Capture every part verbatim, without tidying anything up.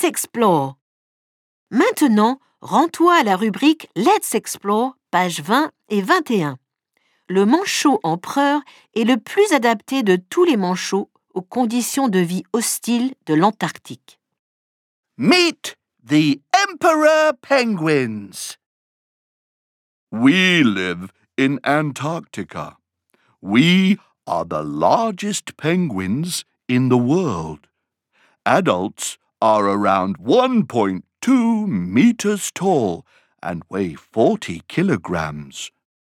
Let's explore. Maintenant, rends-toi à la rubrique Let's explore, pages vingt et vingt et un. Le manchot empereur est le plus adapté de tous les manchots aux conditions de vie hostiles de l'Antarctique. Meet the emperor penguins. We live in Antarctica. We are the largest penguins in the world. Adults are around one point two meters tall and weigh forty kilograms.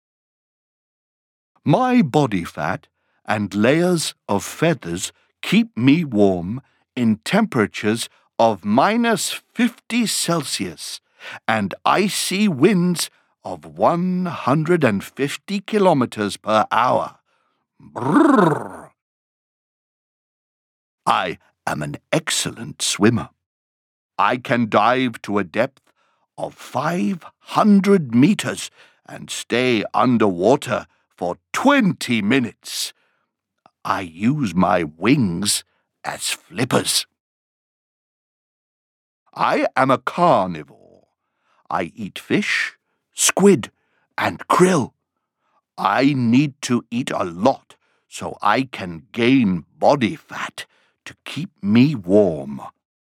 My body fat and layers of feathers keep me warm in temperatures of minus fifty Celsius and icy winds of one hundred fifty kilometers per hour. Brrr. I am an excellent swimmer. I can dive to a depth of five hundred meters and stay underwater for twenty minutes. I use my wings as flippers. I am a carnivore. I eat fish, squid, and krill. I need to eat a lot so I can gain body fat to keep me warm.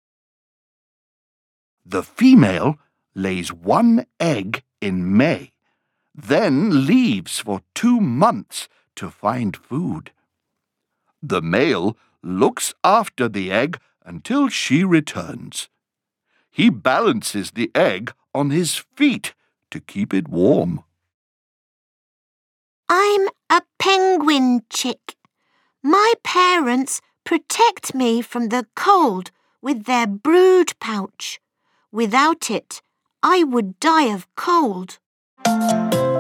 The female lays one egg in May, then leaves for two months to find food. The male looks after the egg until she returns. He balances the egg on his feet to keep it warm. I'm a penguin chick. My parents protect me from the cold with their brood pouch. Without it, I would die of cold.